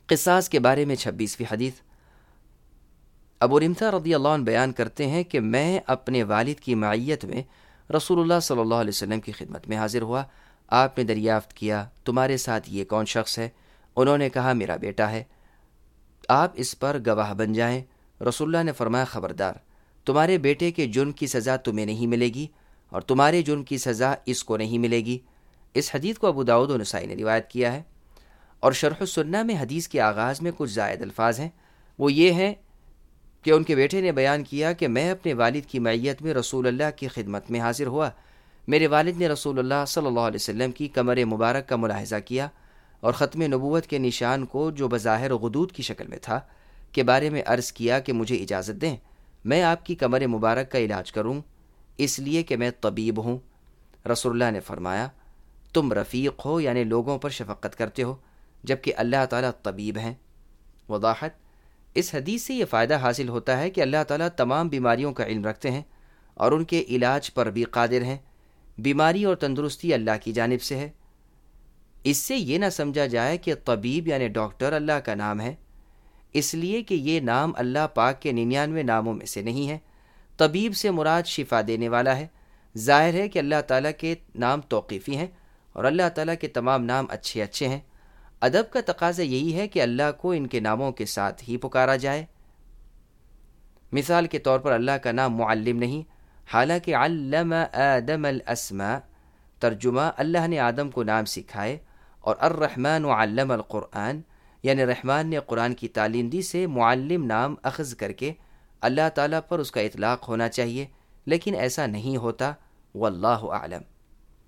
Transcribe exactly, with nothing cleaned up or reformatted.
قصاص کے بارے میں چھبیسویں حدیث۔ ابو رمثا رضی اللہ عنہ بیان کرتے ہیں کہ میں اپنے والد کی معیت میں رسول اللہ صلی اللہ علیہ وسلم کی خدمت میں حاضر ہوا۔ آپ نے دریافت کیا تمہارے ساتھ یہ کون شخص ہے؟ انہوں نے کہا میرا بیٹا ہے، آپ اس پر گواہ بن جائیں۔ رسول اللہ نے فرمایا خبردار، تمہارے بیٹے کے جرم کی سزا تمہیں نہیں ملے گی اور تمہارے جرم کی سزا اس کو نہیں ملے گی۔ اس حدیث کو ابو داؤد و نسائی نے روایت کیا ہے۔ اور شرح السنہ میں حدیث کے آغاز میں کچھ زائد الفاظ ہیں، وہ یہ ہیں کہ ان کے بیٹے نے بیان کیا کہ میں اپنے والد کی معیت میں رسول اللہ کی خدمت میں حاضر ہوا۔ میرے والد نے رسول اللہ صلی اللہ علیہ وسلم کی کمر مبارک کا ملاحظہ کیا اور ختم نبوت کے نشان کو جو بظاہر غدود کی شکل میں تھا کے بارے میں عرض کیا کہ مجھے اجازت دیں میں آپ کی کمر مبارک کا علاج کروں، اس لیے کہ میں طبیب ہوں۔ رسول اللہ نے فرمایا تم رفیق ہو، یعنی لوگوں پر شفقت کرتے ہو، جبکہ اللہ تعالیٰ طبیب ہیں۔ وضاحت: اس حدیث سے یہ فائدہ حاصل ہوتا ہے کہ اللہ تعالیٰ تمام بیماریوں کا علم رکھتے ہیں اور ان کے علاج پر بھی قادر ہیں۔ بیماری اور تندرستی اللہ کی جانب سے ہے۔ اس سے یہ نہ سمجھا جائے کہ طبیب یعنی ڈاکٹر اللہ کا نام ہے، اس لیے کہ یہ نام اللہ پاک کے ننانوے ناموں میں سے نہیں ہے۔ طبیب سے مراد شفا دینے والا ہے۔ ظاہر ہے کہ اللہ تعالیٰ کے نام توقیفی ہیں اور اللہ تعالیٰ کے تمام نام اچھے اچھے ہیں۔ ادب کا تقاضا یہی ہے کہ اللہ کو ان کے ناموں کے ساتھ ہی پکارا جائے۔ مثال کے طور پر اللہ کا نام معلم نہیں، حالانکہ علم آدم الاسماء، ترجمہ اللہ نے آدم کو نام سکھائے، اور الرحمن علم القرآن، یعنی رحمان نے قرآن کی تعلیم دی سے معلم نام اخذ کر کے اللہ تعالیٰ پر اس کا اطلاق ہونا چاہیے، لیکن ایسا نہیں ہوتا۔ واللہ اعلم۔